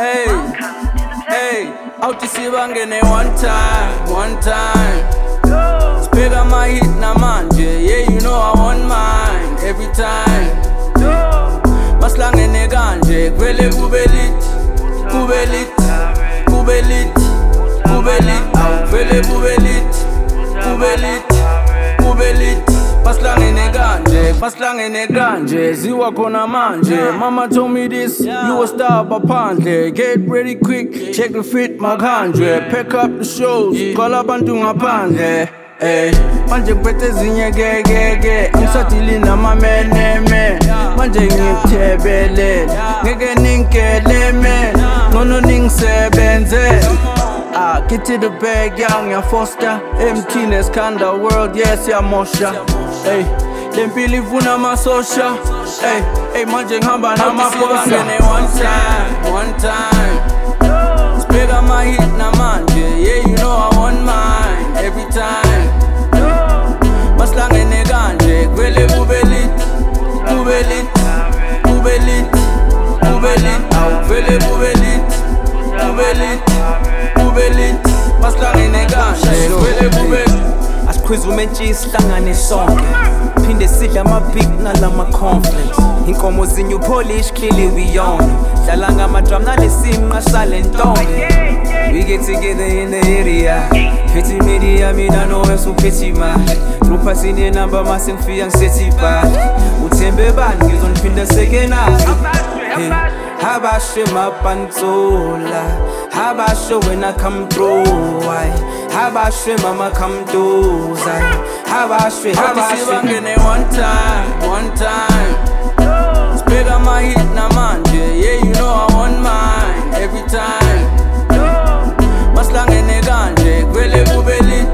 Hey, hey, out isibangene one time. Spega my hit na manje, yeah you know I want mine every time. Maslangene kanje, kwele kubelit, kwele kubelit. Paslangene kanje, ziwa kona manje. Mama told me this, you a star papandle. Get ready quick, check the fit makandre. Pack up the shows, call up and do ngaphandle. Manje ngiphethe zinye gege, angisadili namameneme. Manje ngikuthebelele, ngeke ningikeleme, ngono ningisebenze. Get to the bag, young, ya foster. Emptiness, kinda world, yes, ya mosha. Hey, lempili vuna masosha. Hey, manje ngihamba namaposa. One time. Spega my hit na manje, yeah, you know I want mine every time. Maslangene kanje, kwele kubelit. Kwele kubelit. Maslangene kanje, kwele kubelit. Asikhwiza umentshi sihlangane sonke, phinde sidle ama-big nalama-conflicts. Inkomo zinye upolish, clearly we own it. Dlala ngama-drum nalesimqa sale ntombi. We get together in the area, phethe media mina nowes uphethe imali. Grupha sine number mase ngifika ngisethi ibhali. Uthembe bani ngizoniphinda sekenayo. Habashe mapanzola, habashe when I come through. Habashe mama come through. Habashe isibangene one time. Spega my hit na manje, yeah you know I want mine every time. Maslangene kanje, kwele kubelit.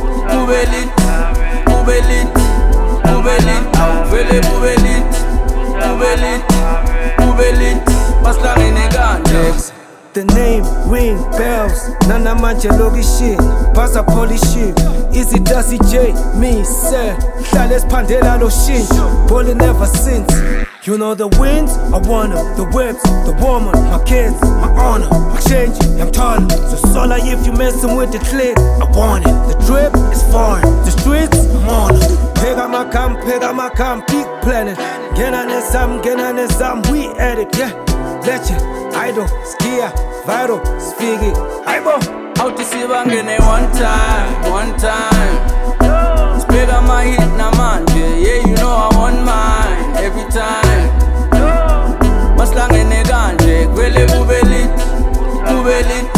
Kwele kubelit. Maslangene kanje. The name ring bells, nana manje lokishini, basa polishini. Easy Dusty J, me sir, hlale siphandela lo shintsho, ballin' ever since. You know the wins, I want 'em, the whips, the woman, my kids, my honor, my change, I'm taller. So sola if you messin' with the click, I want it. The drip is foreign, the streets, I'm on it. Pega my cam, peak planet. Genane sam, we at it, yeah. Legend, idol, skia, viral, spiggy, aibo. Out isibangene one time. Spega my hit na manje, yeah you know I want mine every time. Maslangene kanje, kwele kubelit.